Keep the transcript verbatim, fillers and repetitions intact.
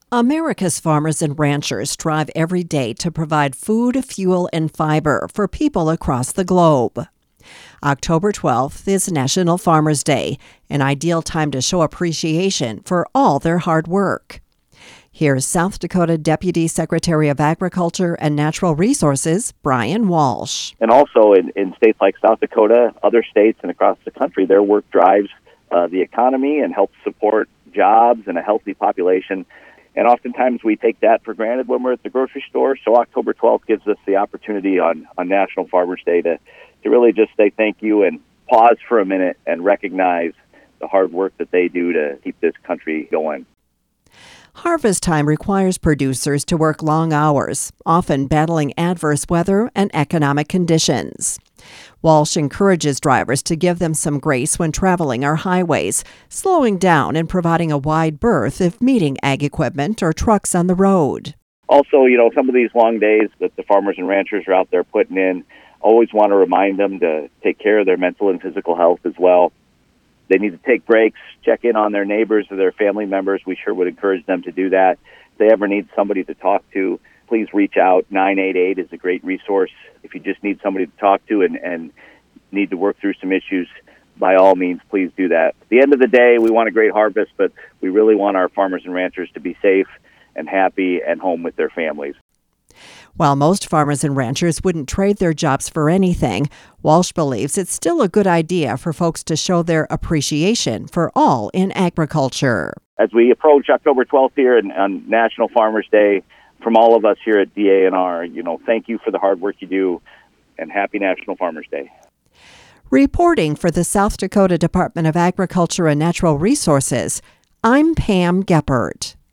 America's farmers and ranchers strive every day to provide food, fuel, and fiber for people across the globe. October twelfth is National Farmers Day, an ideal time to show appreciation for all their hard work. Here's South Dakota Deputy Secretary of Agriculture and Natural Resources, Brian Walsh. And also in, in states like South Dakota, other states, and across the country, their work drives uh, the economy and helps support jobs and a healthy population. And oftentimes we take that for granted when we're at the grocery store. So October twelfth gives us the opportunity on, on National Farmers Day to, to really just say thank you and pause for a minute and recognize the hard work that they do to keep this country going. Harvest time requires producers to work long hours, often battling adverse weather and economic conditions. Walsh encourages drivers to give them some grace when traveling our highways, slowing down and providing a wide berth if meeting ag equipment or trucks on the road. Also, you know, some of these long days that the farmers and ranchers are out there putting in, always want to remind them to take care of their mental and physical health as well. They need to take breaks, check in on their neighbors or their family members. We sure would encourage them to do that. If they ever need somebody to talk to, please reach out. nine eight eight is a great resource. If you just need somebody to talk to and, and need to work through some issues, by all means, please do that. At the end of the day, we want a great harvest, but we really want our farmers and ranchers to be safe and happy and home with their families. While most farmers and ranchers wouldn't trade their jobs for anything, Walsh believes it's still a good idea for folks to show their appreciation for all in agriculture. As we approach October twelfth here and on National Farmers Day, from all of us here at D A N R, you know, thank you for the hard work you do, and happy National Farmers Day. Reporting for the South Dakota Department of Agriculture and Natural Resources, I'm Pam Geppert.